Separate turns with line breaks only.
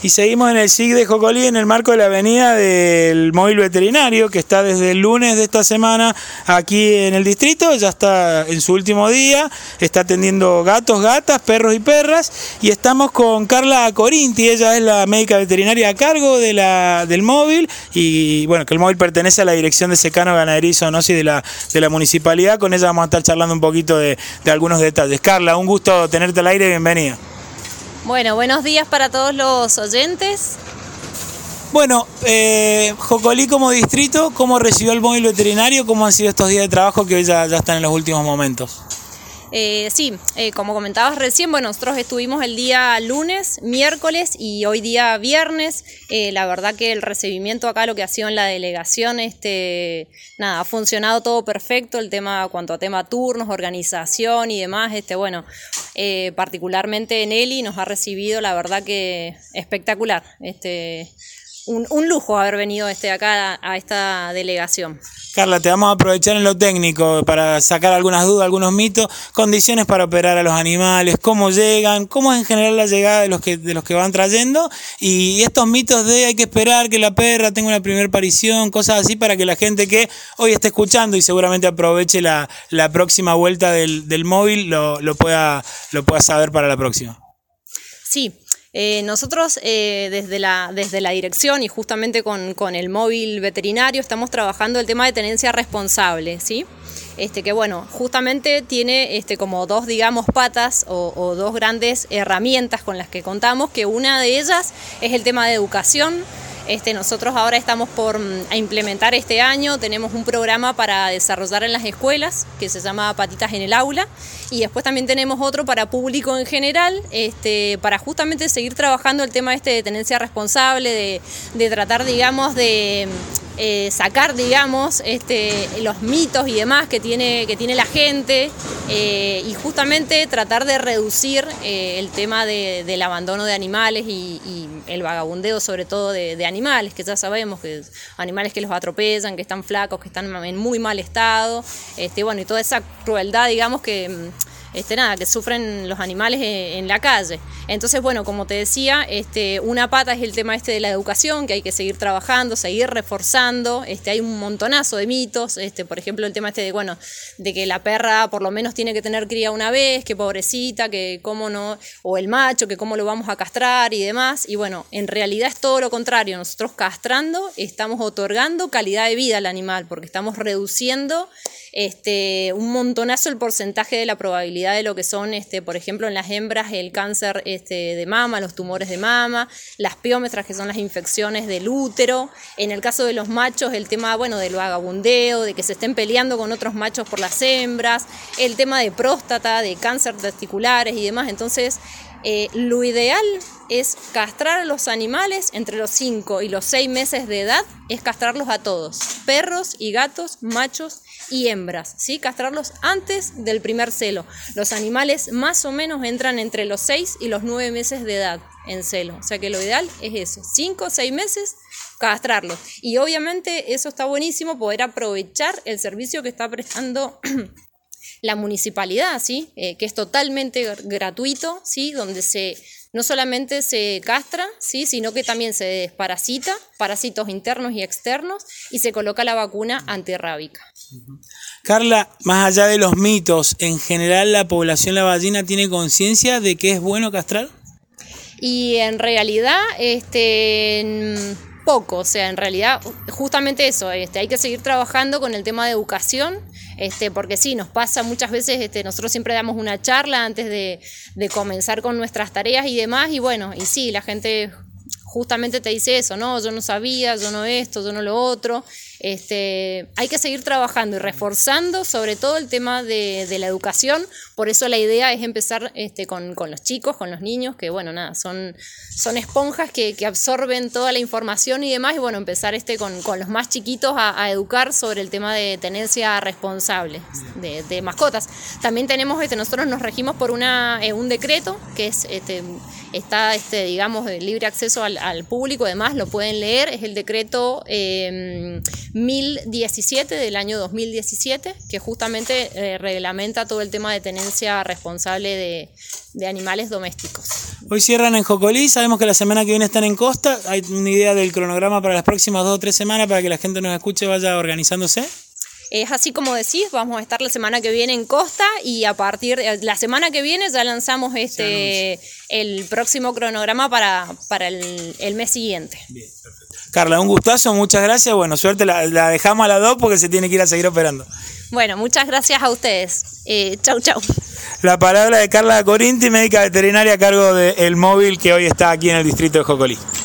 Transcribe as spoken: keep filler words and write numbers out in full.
Y seguimos en el S I C de Jocolí en el marco de la avenida del móvil veterinario que está desde el lunes de esta semana aquí en el distrito. Ya está en su último día, está atendiendo gatos, gatas, perros y perras. Y estamos con Carla Corinti, ella es la médica veterinaria a cargo de la, del móvil. Y bueno, que el móvil pertenece a la Dirección de Secano, Ganadería y Zoonosis de la, de la municipalidad. Con ella vamos a estar charlando un poquito de, de algunos detalles. Carla, un gusto tenerte al aire, bienvenida.
Bueno, buenos días para todos los oyentes.
Bueno, eh, Jocolí como distrito, ¿cómo recibió el móvil veterinario? ¿Cómo han sido estos días de trabajo que hoy ya, ya están en los últimos momentos?
Eh, sí, eh, como comentabas recién, bueno, nosotros estuvimos el día lunes, miércoles y hoy día viernes. Eh, la verdad que el recibimiento acá, lo que ha sido en la delegación, este, nada, ha funcionado todo perfecto. El tema, cuanto a tema turnos, organización y demás, este, bueno, eh, particularmente Nelly nos ha recibido, la verdad que espectacular. Este, un, un lujo haber venido este, acá a, a esta delegación.
Carla, te vamos a aprovechar en lo técnico para sacar algunas dudas, algunos mitos, condiciones para operar a los animales, cómo llegan, cómo es en general la llegada de los que, de los que van trayendo y estos mitos de hay que esperar que la perra tenga una primera aparición, cosas así para que la gente que hoy esté escuchando y seguramente aproveche la, la próxima vuelta del, del móvil lo, lo, pueda, lo pueda saber para la próxima.
Sí. Eh, nosotros eh, desde, la, desde la dirección y justamente con, con el móvil veterinario estamos trabajando el tema de tenencia responsable, ¿sí? Este, que bueno, justamente tiene este, como dos, digamos, patas o, o dos grandes herramientas con las que contamos, que una de ellas es el tema de educación. Este, nosotros ahora estamos por a implementar este año, tenemos un programa para desarrollar en las escuelas que se llama Patitas en el Aula y después también tenemos otro para público en general, este, para justamente seguir trabajando el tema este de tenencia responsable, de, de tratar, digamos, de eh, sacar, digamos, este, los mitos y demás que tiene, que tiene la gente eh, y justamente tratar de reducir eh, el tema de, del abandono de animales y, y el vagabundeo sobre todo de, de animales, que ya sabemos que animales que los atropellan, que están flacos, que están en muy mal estado, este, bueno, y toda esa crueldad, digamos, que este, nada, que sufren los animales en, en la calle. Entonces, bueno, como te decía, este, una pata es el tema este de la educación, que hay que seguir trabajando, seguir reforzando. Este, hay un montonazo de mitos, este, por ejemplo, el tema este de, bueno, de que la perra por lo menos tiene que tener cría una vez, que pobrecita, que cómo no, o el macho, que cómo lo vamos a castrar y demás. Y bueno, en realidad es todo lo contrario. Nosotros castrando estamos otorgando calidad de vida al animal, porque estamos reduciendo Este, un montonazo el porcentaje de la probabilidad de lo que son, este, por ejemplo, en las hembras el cáncer este, de mama, los tumores de mama, las piómetras, que son las infecciones del útero. En el caso de los machos, el tema, bueno, del vagabundeo, de que se estén peleando con otros machos por las hembras, el tema de próstata, de cáncer testiculares y demás. Entonces, eh, lo ideal es castrar a los animales entre los cinco y los seis meses de edad, es castrarlos a todos, perros y gatos, machos y hembras, ¿sí? Castrarlos antes del primer celo. Los animales más o menos entran entre los seis y los nueve meses de edad en celo, o sea que lo ideal es eso, cinco o seis meses castrarlos. Y obviamente eso está buenísimo, poder aprovechar el servicio que está prestando la municipalidad, ¿sí? Eh, que es totalmente gratuito, ¿sí? Donde se no solamente se castra, ¿sí? Sino que también se desparasita, parásitos internos y externos, y se coloca la vacuna antirrábica.
Carla, más allá de los mitos, ¿en general la población lavallina tiene conciencia de que es bueno castrar?
Y en realidad, este... poco, o sea, en realidad justamente eso, este, hay que seguir trabajando con el tema de educación, este, porque sí, nos pasa muchas veces, este, nosotros siempre damos una charla antes de, de comenzar con nuestras tareas y demás, y bueno, y sí, la gente justamente te dice eso, no, yo no sabía, yo no esto, yo no lo otro. Este, hay que seguir trabajando y reforzando sobre todo el tema de, de la educación, por eso la idea es empezar este, con, con los chicos, con los niños, que bueno, nada, son, son esponjas que, que absorben toda la información y demás, y bueno, empezar este, con, con los más chiquitos a, a educar sobre el tema de tenencia responsable de, de mascotas. También tenemos, este, nosotros nos regimos por una, eh, un decreto que es, este, está, este, digamos, de libre acceso al, al público, además lo pueden leer, es el decreto eh, mil diecisiete del año dos mil diecisiete, que justamente eh, reglamenta todo el tema de tenencia responsable de, de animales domésticos.
Hoy cierran en Jocolí, sabemos que la semana que viene están en Costa. ¿Hay una idea del cronograma para las próximas dos o tres semanas para que la gente nos escuche y vaya organizándose?
Es así como decís, vamos a estar la semana que viene en Costa y a partir de la semana que viene ya lanzamos este el próximo cronograma para, para el, el mes siguiente.
Bien, perfecto. Carla, un gustazo, muchas gracias. Bueno, suerte, la, la dejamos a las dos porque se tiene que ir a seguir operando.
Bueno, muchas gracias a ustedes. Eh, chau, chau.
La palabra de Carla Corinti, médica veterinaria a cargo del móvil que hoy está aquí en el distrito de Jocolí.